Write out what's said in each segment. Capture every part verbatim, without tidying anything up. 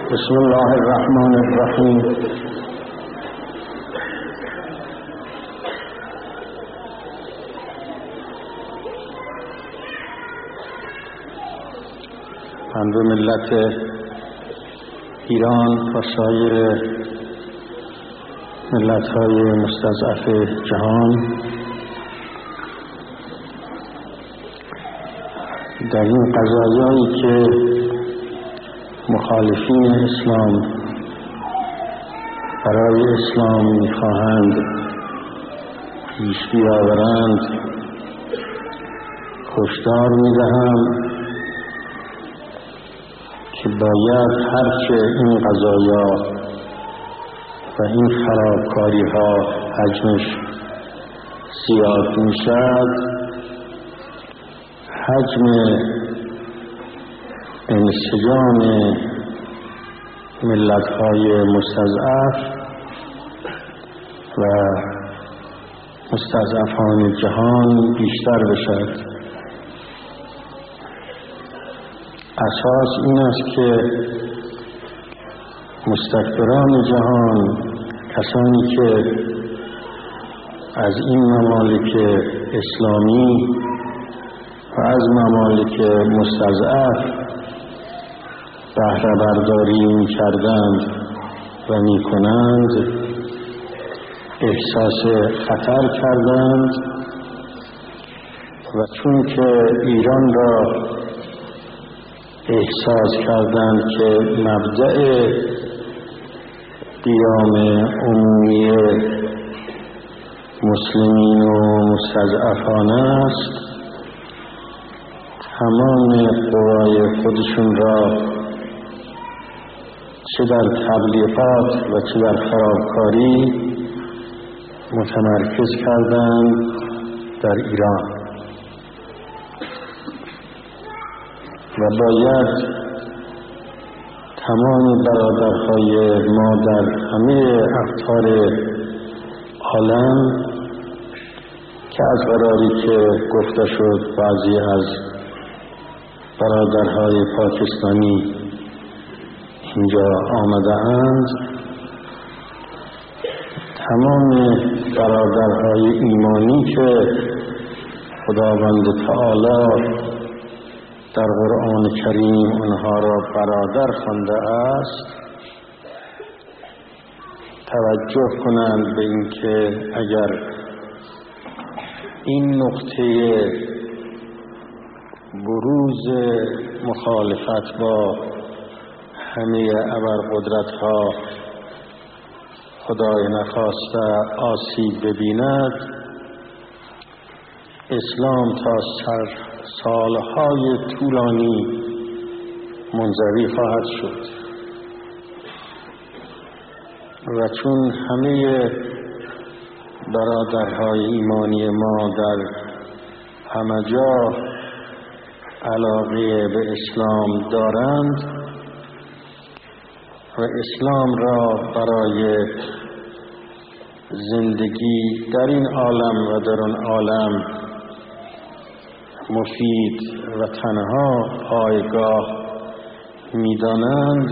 بسم الله الرحمن الرحیم. من به ملت ایران و سایر ملت‌های مستضعف جهان در این قضایایی که مخالفین اسلام برای اسلام می‌خواهند پیش بیاورند هشدار می‌دهم که باید هرچه این قضایا و این خرابکاری‌ها حجمش زیاد می‌شد، حجم انسجام ملت‌های مستضعف و مستضعفان جهان بیشتر بشد. اساس این است که مستکبران جهان، کسانی که از این ممالک اسلامی و از ممالک مستضعف بهره برداری می کردند و می کنند، احساس خطر کردند و چون که ایران را احساس کردند که مبدأ قیام عمومی مسلمین و مستضعفان است، تمام قوای خودشون را چه در تبلیغات و چه در خرابکاری متمرکز کردند در ایران و باید تمام برادرهای ما در همه اقطار عالم که از قراری که گفته شد بعضی از برادرهای پاکستانی اینجا آمده اند، تمام برادرهای ایمانی که خداوند تعالی در قرآن کریم آنها را برادر خوانده است، توجه کنند به اینکه اگر این نقطه بروز مخالفت با همه ابرقدرت‌ها خدای نخواسته آسیب ببیند، اسلام تا سر سالهای طولانی منزوی خواهد شد و چون همه برادرهای ایمانی ما در همه جا علاقه به اسلام دارند و اسلام را برای زندگی در این عالم و در آن عالم مفید و تنها پایگاه می‌دانند،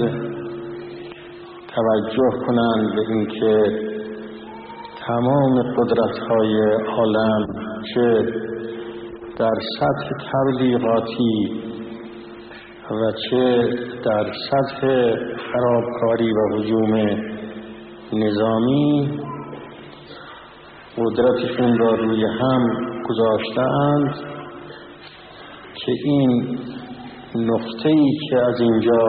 توجه کنند به اینکه تمام قدرت‌های عالم چه در سطح تبلیغاتی و چه در سطح خرابکاری و هجوم نظامی قدرتشون را روی هم گذاشته‌اند که این نقطه‌ای که از اینجا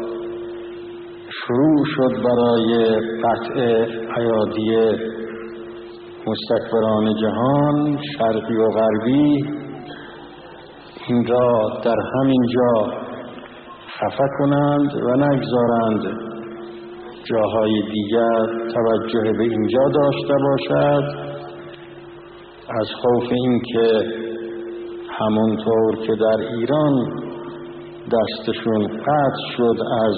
شروع شد برای قطع ایادی مستکبران جهان شرقی و غربی، این را در همین جا خفه کنند و نگذارند جاهای دیگر توجه به اینجا داشته باشد، از خوف این که همونطور که در ایران دستشون قطع شد از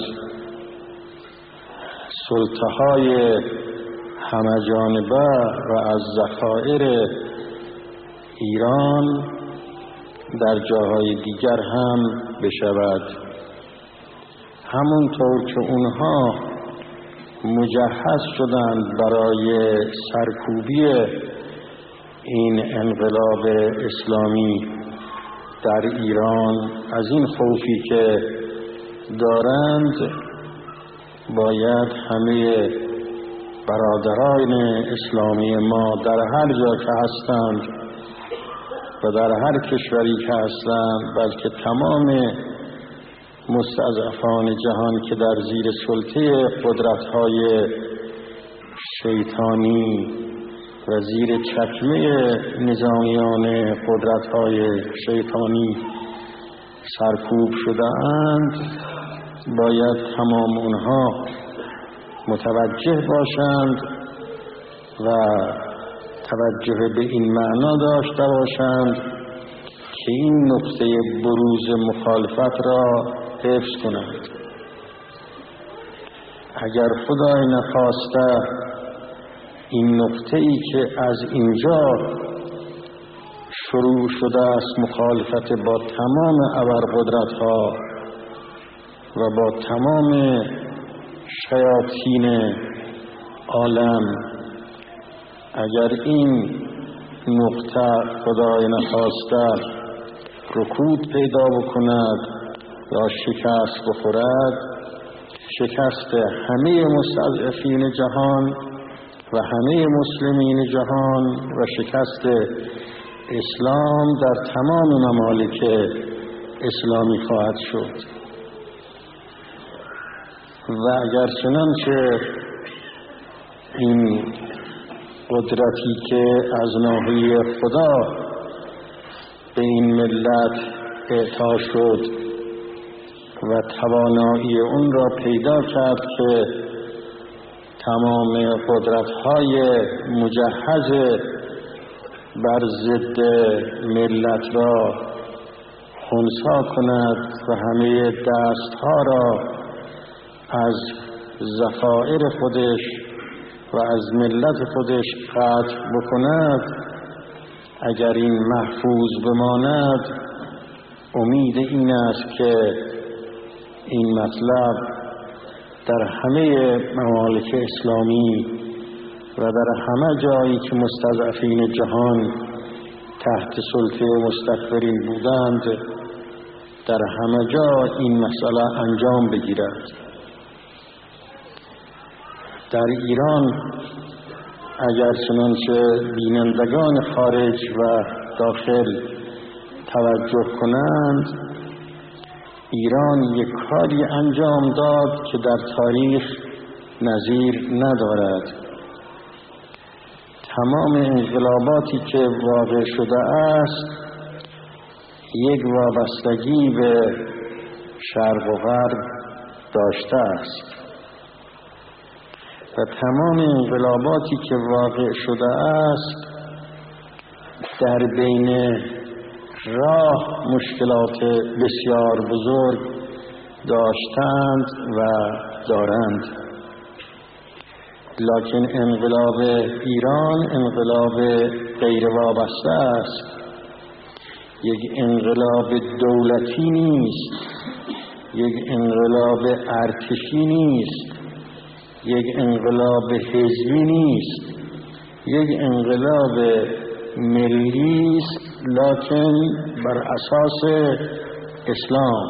سلطه‌های همه جانبه و از ذخایر ایران در جاهای دیگر هم بشود. همونطور که اونها مجهز شدند برای سرکوبی این انقلاب اسلامی در ایران، از این خوفی که دارند باید همه برادران اسلامی ما در هر جا که هستند و در هر کشوری که هستند، بلکه تمام مستضعفان جهان که در زیر سلطه قدرت‌های شیطانی و زیر چکمه نظامیان قدرت‌های شیطانی سرکوب شده‌اند، باید تمام اونها متوجه باشند و توجه به این معنا داشته باشند که این نقطه بروز مخالفت را حفظ کنند. اگر خدای نخواسته این نقطه‌ای که از اینجا شروع شده است، مخالفت با تمام ابرقدرت‌ها و با تمام شیاطین عالم، اگر این نقطه خدای نخواسته رکود پیدا بکند یا شکست بخورد، شکست همه مستضعفین جهان و همه مسلمین جهان و شکست اسلام در تمام ممالک اسلامی خواهد شد. و اگر چنانچه این قدرتی که از ناحیه خدا به این ملت اعطا شد و توانایی اون را پیدا کرد که تمام قدرت‌های مجهز بر ضد ملت را خنثی کند و همه دست‌ها را از ذخایر خودش و از ملت خودش قطع بکند، اگر این محفوظ بماند، امید این است که این مطلب در همه ممالک اسلامی و در همه جایی که مستضعفین جهان تحت سلطه مستکبرین بودند، در همه جا این مسئله انجام بگیرد. در ایران اگر چنانچه بینندگان خارج و داخل توجه کنند، ایران یک کاری انجام داد که در تاریخ نظیر ندارد. تمام انقلاباتی که واقع شده است یک وابستگی به شرق و غرب داشته است و تمام انقلاباتی که واقع شده است در بین راه مشکلات بسیار بزرگ داشتند و دارند. لکن انقلاب ایران انقلاب غیر وابسته است، یک انقلاب دولتی نیست، یک انقلاب ارتشی نیست، یک انقلاب حزبی نیست، یک انقلاب ملی است، لکن بر اساس اسلام.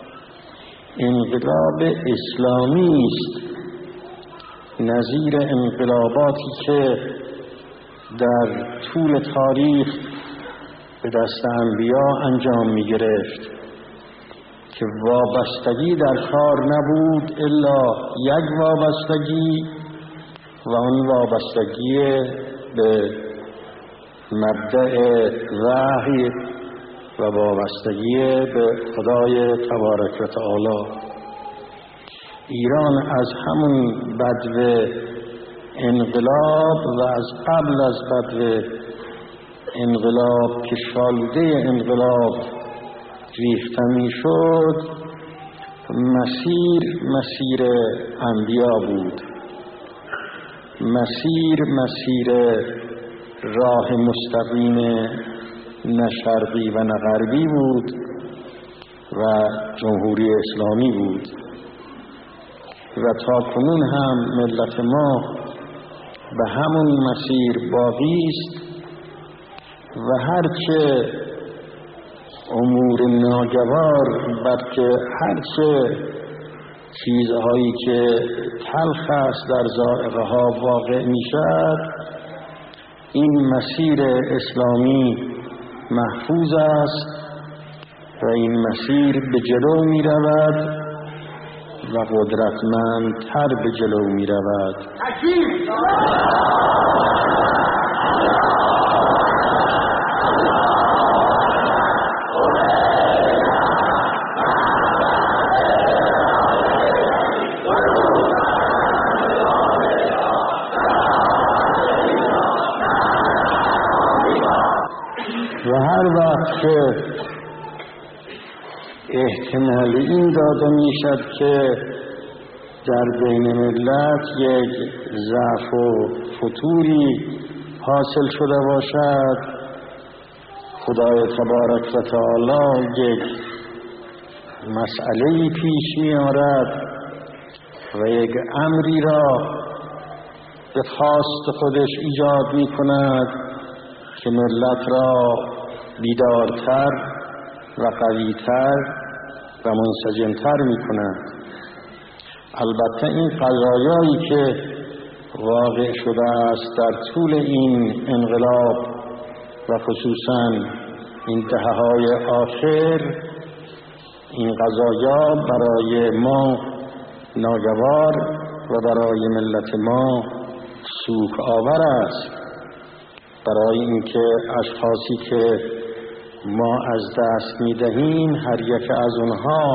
انقلاب اسلامی است، نظیر انقلاباتی که در طول تاریخ به دست انبیا انجام می گرفت که وابستگی در کار نبود الا یک وابستگی و اون وابستگی به مبدأ وحی و وابستگی به خدای تبارک و تعالی. ایران از همون بدو انقلاب و از قبل از بدو انقلاب که شالوده انقلاب ریخته می شد، مسیر مسیر انبیا بود، مسیر مسیر راه مستقیم نه شرقی و نه غربی بود و جمهوری اسلامی بود. و تا کنون هم ملت ما به همون مسیر باقی است و هرچه امور ناگوار بلکه هرچه چیزهایی که تلخ است در ذائقه ها واقع می شود، این مسیر اسلامی محفوظ است و این مسیر به جلو می رود و قدرتمندتر به جلو می رود. و هر وقت که احتمال این داده می شد که در بین ملت یک ضعف و فتوری حاصل شده باشد، خدای تبارک و تعالی یک مسئله‌ای پیش می آورد و یک امری را به خواست خودش ایجاد می کند که ملت را بیدارتر و قویتر و منسجمتر می کند. البته این قضایایی که واقع شده است در طول این انقلاب و خصوصا این دهه‌های آخر، این قضایا برای ما ناگوار و برای ملت ما سوگ آور است، برای اینکه اشخاصی که ما از دست می‌دهیم هر یک از اونها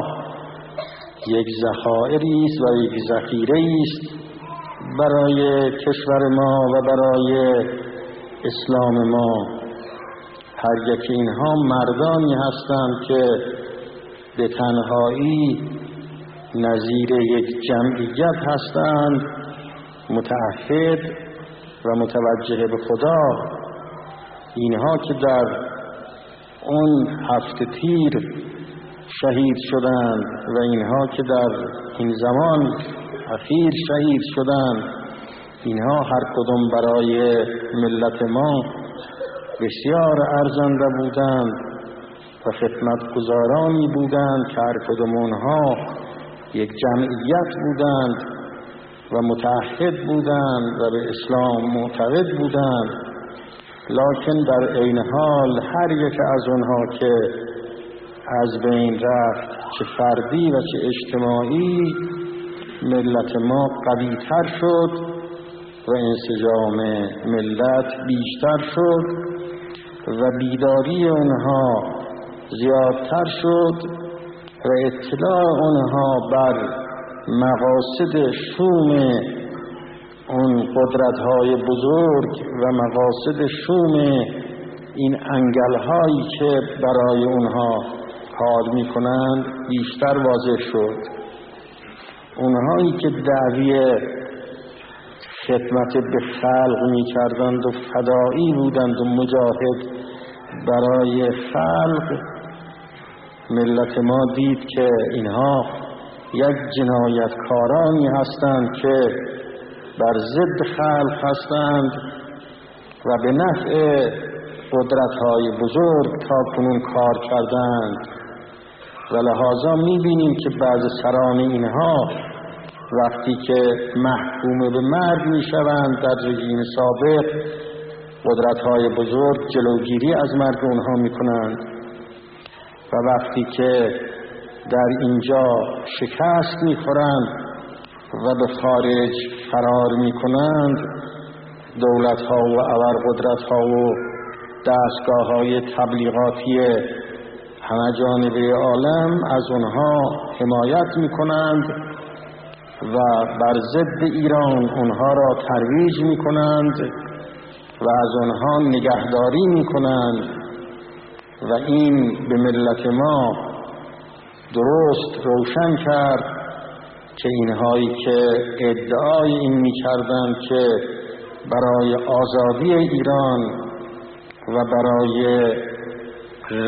یک ذخایری است و یک ذخیره است برای کشور ما و برای اسلام ما. هر یک اینها مردانی هستند که به تنهایی نظیر یک جمعیت هستند، متعهد و متوجه به خدا. اینها که در اون هفت تیر شهید شدند و اینها که در این زمان اخیر شهید شدند، اینها هر کدام برای ملت ما بسیار ارزنده بودند و خدمتگزارانی بودند که هر کدام اونها یک جمعیت بودند و متعهد بودند و به اسلام معتقد بودند. لکن در عین حال هر یک از اونها که از بین رفت، چه فردی و چه اجتماعی، ملت ما قوی‌تر شد و انسجام ملت بیشتر شد و بیداری اونها زیادتر شد و اطلاع اونها بر مقاصد شوم اون قدرت‌های بزرگ و مقاصد شوم این انگل‌هایی که برای اونها کار می‌کنند بیشتر واضح شد. اونهایی که دعوی خدمت به خلق می‌کردند و فدایی بودند و مجاهد برای خلق، ملت ما دید که اینها یک جنایتکارانی هستند که بر ضد خلق هستند و به نفع قدرت‌های بزرگ تا کنون کار کردند و لحاظا می‌بینیم که بعض سران اینها وقتی که محکوم به مرگ می‌شوند در رژیم سابق، قدرت‌های بزرگ جلوگیری از مرگ اونها می‌کنند و وقتی که در اینجا شکست می‌خورند و به خارج فرار می‌کنند، دولت‌ها و ابرقدرت‌ها و دستگاه‌های تبلیغاتی همه جانبه عالم از اونها حمایت می‌کنند و بر ضد ایران اونها را ترویج می‌کنند و از اونها نگهداری می‌کنند و این به ملت ما درست روشن کرد که اینهایی که ادعای این می‌کردند که برای آزادی ایران و برای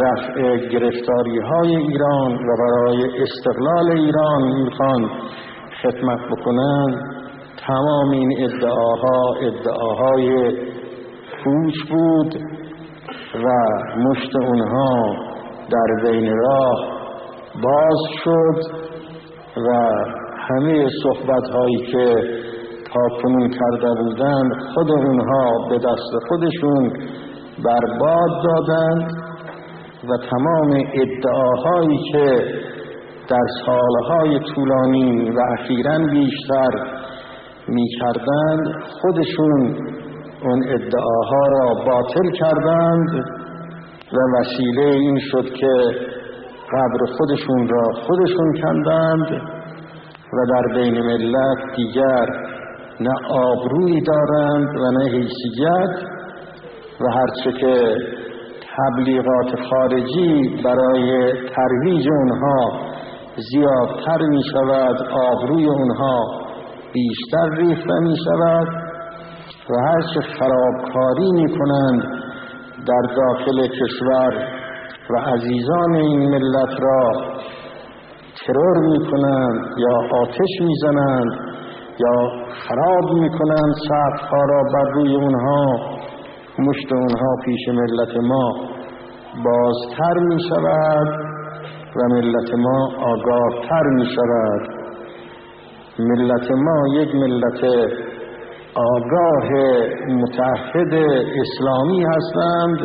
رفع گرفتاری‌های ایران و برای استقلال ایران می‌خوان خدمت بکنند. تمام این ادعاها ادعاهای پوچ بود و مشت اونها در بین راه باز شد و همه صحبت‌هایی که تاکنون کرده بودند خود اونها به دست خودشون برباد دادند و تمام ادعاهایی که در سالهای طولانی و اخیراً بیشتر می‌کردند خودشون اون ادعاها را باطل کردند و وسیله این شد که قبر خودشون را خودشون کندند و در بین ملت دیگر نه آبرویی دارند و نه حیثیت و هرچه که تبلیغات خارجی برای ترویج اونها زیادتر می شود آبروی اونها بیشتر ریخته می شود و هرچه خرابکاری می کنند در داخل کشور و عزیزان این ملت را ترور می کنند یا آتش می زنند یا خراب می کنند سقف‌ها را بر روی اونها، مشت اونها پیش ملت ما بازتر می شود و ملت ما آگاهتر می شود. ملت ما یک ملت آگاه متحد اسلامی هستند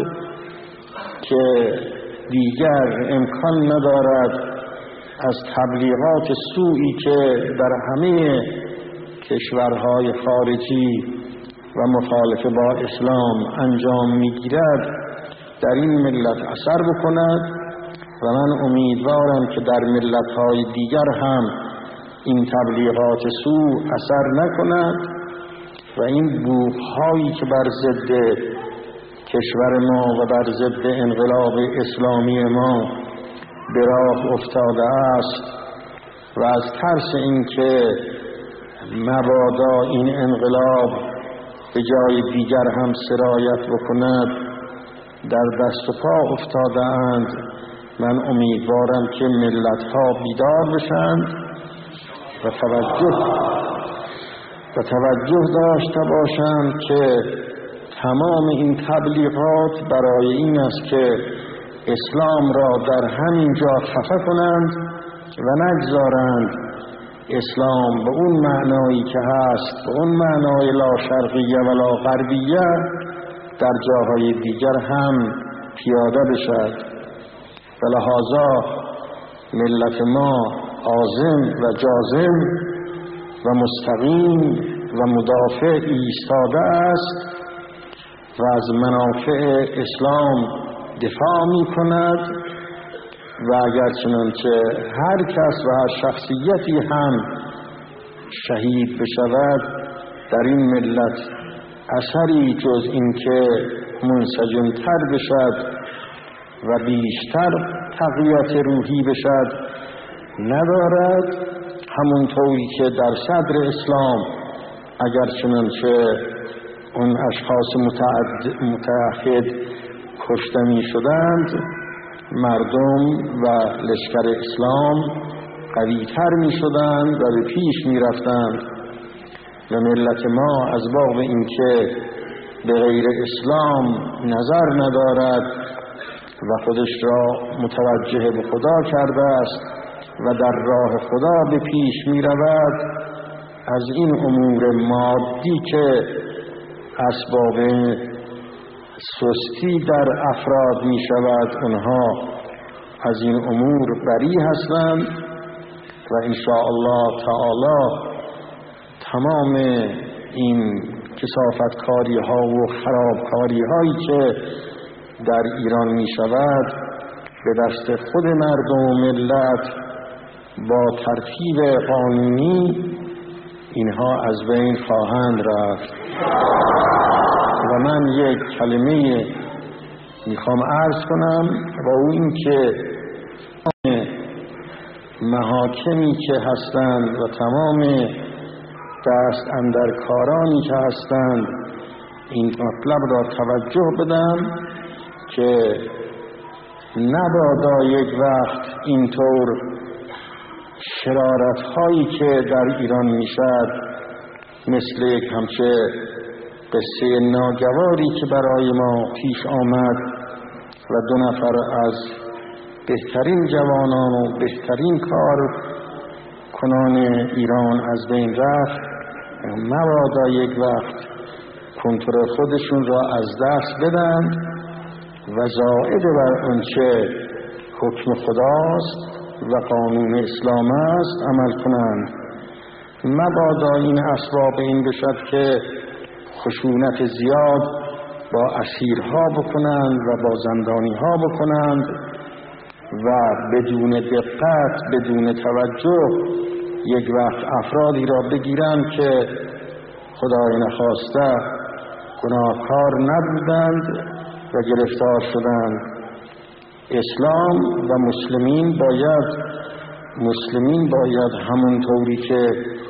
که دیگر امکان ندارد از تبلیغات سوئی که در همه کشورهای خارجی و مخالف با اسلام انجام میگیرد در این ملت اثر بکند و من امیدوارم که در ملت‌های دیگر هم این تبلیغات سو اثر نکند و این بوق‌هایی که بر ضد کشور ما و بر ضد انقلاب اسلامی ما به راه افتاده است و از ترس اینکه مبادا این انقلاب به جای دیگر هم سرایت بکند در دست و پا افتاده اند. من امیدوارم که ملت‌ها بیدار بشند و توجه و توجه داشته باشند که تمام این تبلیغات برای این است که اسلام را در همین جا خفه کنند و نگذارند اسلام به اون معنایی که هست، به اون معنای لا شرقیه و لا غربیه در جاهای دیگر هم پیاده بشد. و لحاظا ملت ما عازم و جازم و مستقیم و مدافع ایستاده است و از منافع اسلام دفاع می کند و اگر چنانچه هر کس و هر شخصیتی هم شهید بشود در این ملت اثری جز این که منسجمتر بشد و بیشتر تقویت روحی بشد ندارد. همونطوری که در صدر اسلام اگر چنانچه اون اشخاص متعهد کشته می شدند مردم و لشکر اسلام قوی تر می شدند و به پیش می رفتند و ملت ما از باب این که به غیر اسلام نظر ندارد و خودش را متوجه به خدا کرده است و در راه خدا به پیش می رود از این امور مادی که اسباب سستی در افراد می شود اونها از این امور بری هستند و انشاءالله تعالی تمام این کثافتکاری ها و خرابکاری هایی که در ایران می شود به دست خود مردم و ملت با ترتیب قانونی اینها از بین خواهند رفت. و من یک کلمه میخوام عرض کنم و او این که محاکمی که هستند و تمام دست اندرکارانی که هستند این مطلب را توجه بدم که نبادا یک وقت اینطور شرارت هایی که در ایران میشد، مثل یک همچه قصه ناگواری که برای ما پیش آمد و دو نفر از بهترین جوانان و بهترین کار کنان ایران از بین رفت، مبادا یک وقت کنترل خودشون را از دست بدن و زائد بر آنچه حکم خداست و قانون اسلام است عمل کنند. مبادا این اسباب این بشد که خشونت زیاد با اسیرها بکنند و با زندانیها بکنند و بدون دقت، بدون توجه یک وقت افرادی را بگیرند که خدای نخواسته گناهکار نبودند و گرفتار شدند. اسلام و مسلمین باید مسلمین باید همونطوری که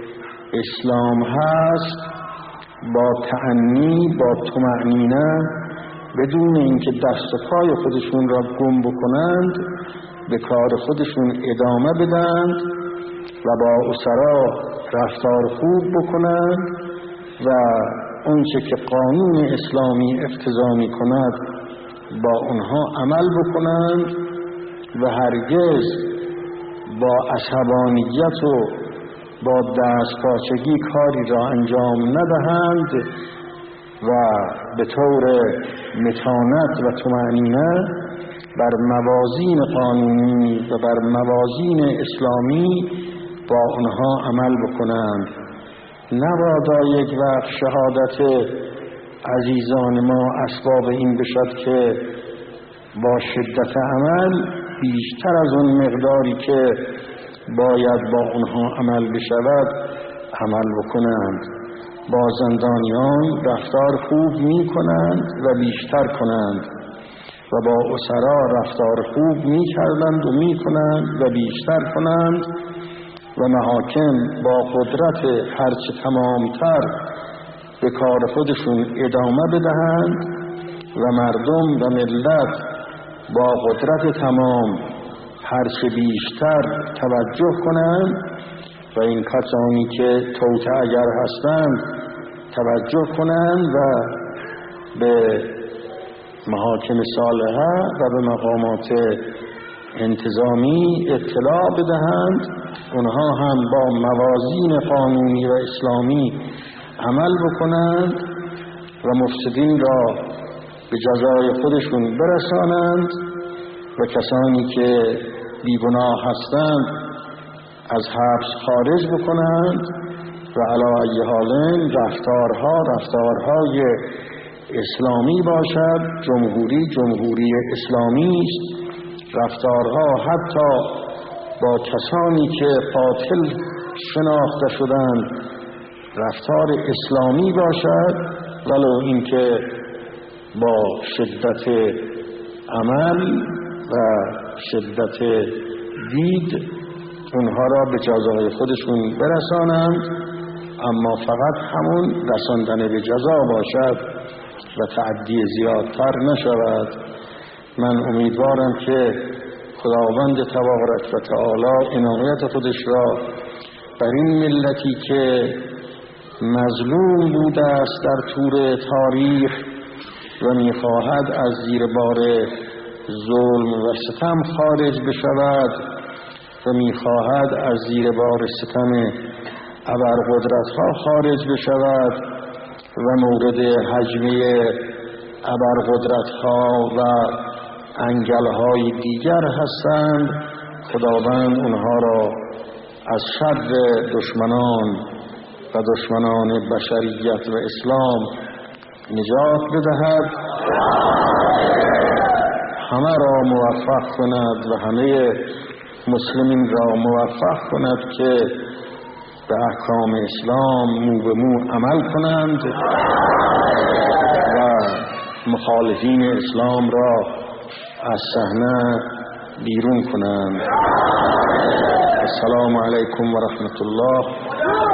اسلام هست با تأنی، با طمأنینه، بدون اینکه دست و پای خودشون را گم بکنند به کار خودشون ادامه بدند و با اسرا رفتار خوب بکنند و اونچه که قانون اسلامی اقتضا می کند با اونها عمل بکنند و هرگز با عصبانیت و با دستپاچگی کاری را انجام ندهند و به طور متانت و طمأنینه بر موازین قانونی و بر موازین اسلامی با اونها عمل بکنند. نبادا یک وقت شهادت عزیزان ما اسباب این بشد که با شدت عمل بیشتر از اون مقداری که باید با اونها عمل بشود عمل بکنند. با زندانیان رفتار خوب می کنند و بیشتر کنند و با اسرا رفتار خوب می کردند و می کنند و بیشتر کنند و محاکم با قدرت هرچه تمامتر به کار خودشون ادامه بدهند و مردم و ملت با قدرت تمام هرچه بیشتر توجه کنند و این کسانی که توطئه اگر هستند توجه کنند و به محاکم صالحه و به مقامات انتظامی اطلاع بدهند، اونها هم با موازین قانونی و اسلامی عمل بکنند و مفسدین را به جزای خودشون برسانند و کسانی که بیگناه هستند از حبس خارج بکنند و علی ای حال رفتارها رفتارهای اسلامی باشد. جمهوری جمهوری اسلامی است. رفتارها حتی با کسانی که قاتل شناخته شدند رفتار اسلامی باشد، ولو اینکه با شدت عمل و شدت دید اونها را به جزای خودشون برسانند، اما فقط همون رساندن به جزا باشد و تعدی زیادتر نشود. من امیدوارم که خداوند تبارک و تعالی عنایت خودش را بر این ملتی که مظلوم بوده است در طول تاریخ و میخواهد از زیر بار ظلم و ستم خارج بشود و میخواهد از زیر بار ستم ابرقدرت‌ها خارج بشود و مورد هجمه ابرقدرت‌ها و انگل‌های دیگر هستند. خداوند اونها را از شر دشمنان و دشمنان بشریت و اسلام نجات بدهد، همه را موفق کند و همه مسلمین را موفق کند که به احکام اسلام مو به مو عمل کنند و مخالفین اسلام را از صحنه بیرون کنند. السلام علیکم و رحمت الله.